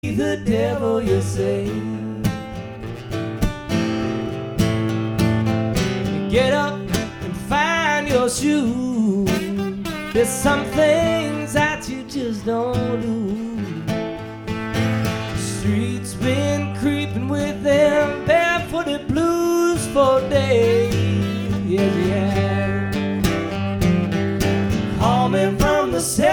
the devil, you say. Get up and find your shoes. There's some things that you just don't do. The streets been creeping with them barefooted blues for days. Yes, yeah. Call me from the